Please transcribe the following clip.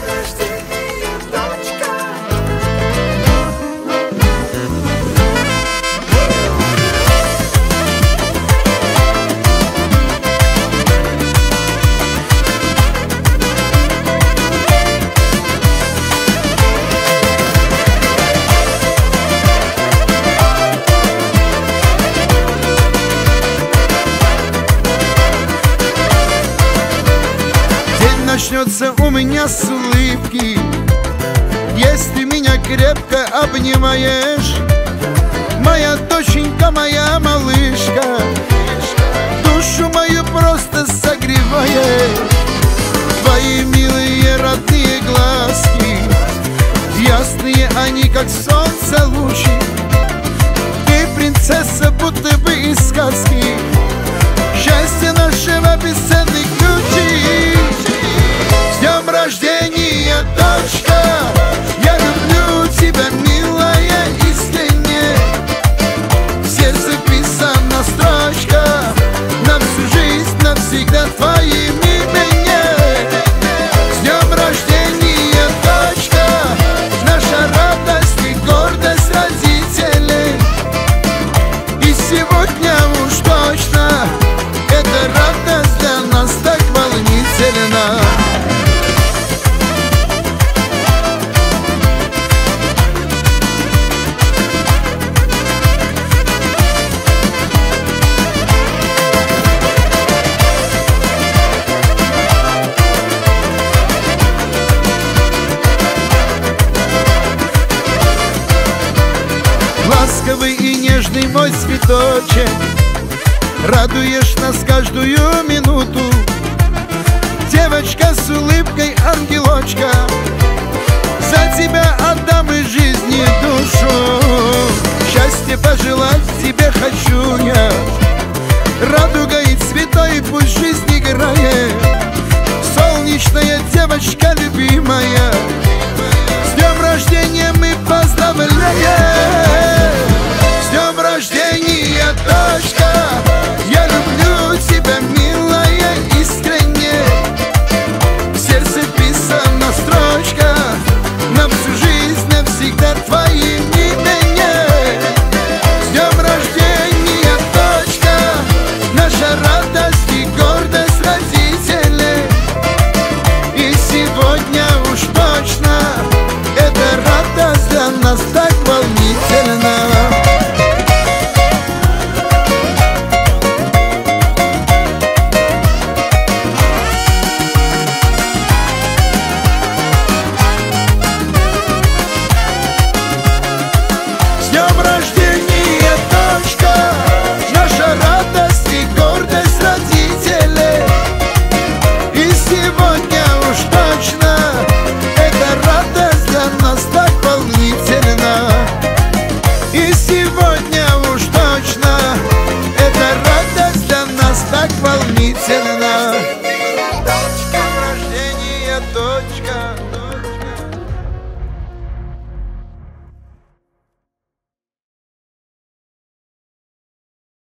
рождения, дочка. Начнется у меня с улыбки, если меня крепко обнимаешь. Моя доченька, моя малышка, душу мою просто согревает. Твои милые родные глазки, ясные они, как солнце лучи. Ты принцесса, будто бы из сказки, счастье нашего бесценных ключей. С днем рождения, дочка! Я люблю тебя, милая, искренне. В сердце писана строчка, на всю жизнь, навсегда твоим именем. С днем рождения, дочка! Наша радость и гордость родителей. И сегодня уж точно эта радость для нас так волнительна. Ласковый и нежный мой цветочек, радуешь нас каждую минуту. Девочка с улыбкой, ангелочка, за тебя отдам и жизнь и душу. Счастье пожелать тебе хочу я, радугой и цветой пусть жизнь играет.